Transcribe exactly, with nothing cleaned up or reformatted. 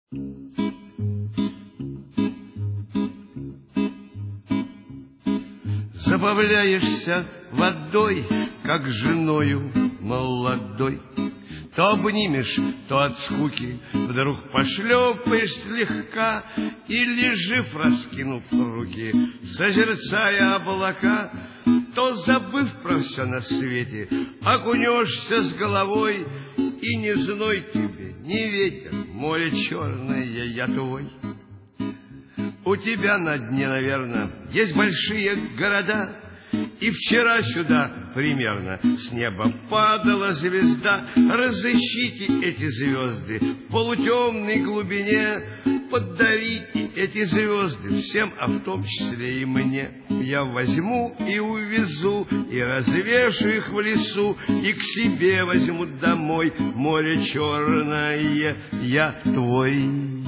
Забавляешься водой, как женою молодой. То обнимешь, то от скуки вдруг пошлепаешь слегка, или жив, раскинув руки, созерцая облака, то, забыв про все на свете, окунешься с головой, и не зной тебе, ни ветер, море черное, я твой. У тебя на дне, наверное, есть большие города, и вчера сюда примерно с неба падала звезда. Разыщите эти звезды в полутемной глубине, подарите эти звезды всем, а в том числе и мне. Я возьму и увезу, и развешу их в лесу, и к себе возьму домой. Море черное, я твой.